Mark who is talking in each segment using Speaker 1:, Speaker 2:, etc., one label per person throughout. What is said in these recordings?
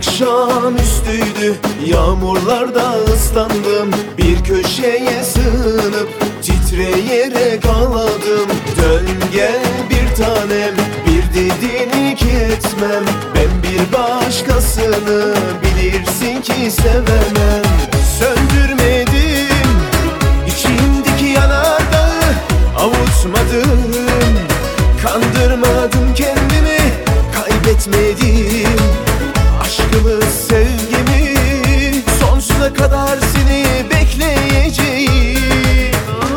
Speaker 1: Akşamüstüydü, yağmurlarda ıslandım. Bir köşeye sığınıp titreyerek ağladım. Dön gel bir tanem, bir dediğini ki etmem. Ben bir başkasını bilirsin ki sevemem. Söndürmedim içimdeki yanardağı, avutmadım, kandırmadım kendimi, kaybetmedim aşkımı, sevgimi. Sonsuza kadar seni bekleyeceğim.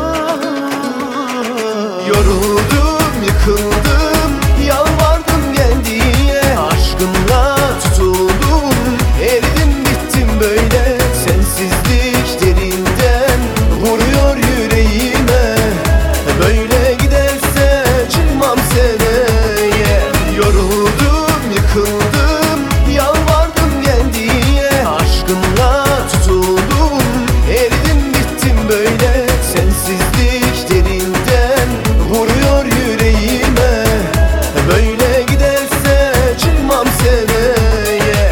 Speaker 1: Yoruldum, yıkıldım, yalvardım gel diye. Aşkınla tutuldum, eridim bittim böyle. Sensizlik derinden vuruyor yüreğime. Böyle giderse çıkmam seneye. Yoruldum, yıkıldım, yalvardım gel diye. Aşkınla tutuldum, eridim bittim böyle. Sensizlik derinden vuruyor yüreğime. Böyle giderse çıkmam seneye.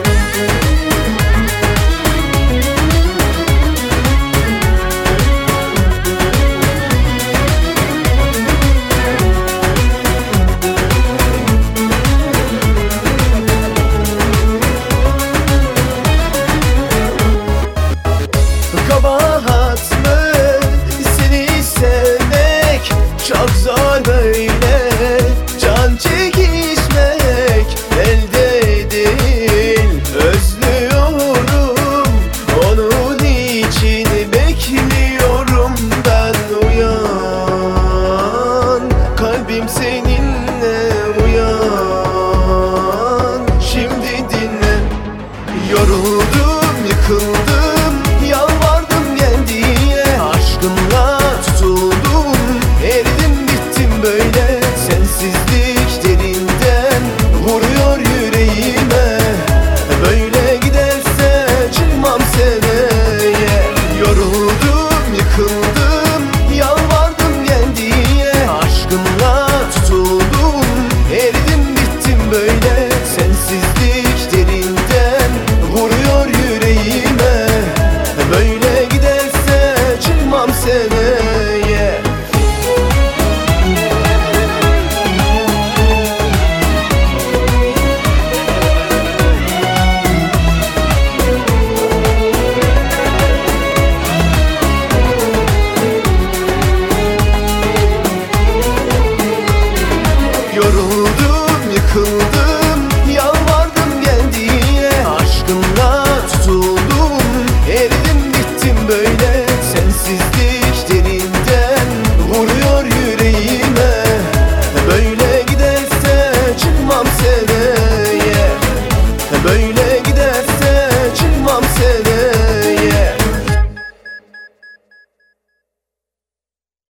Speaker 1: Kabahat mı seni sevmek? Çok zor böyle can çekişmek, elde değil. Özlüyorum, onun için bekliyorum ben. Uyan, kalbim seni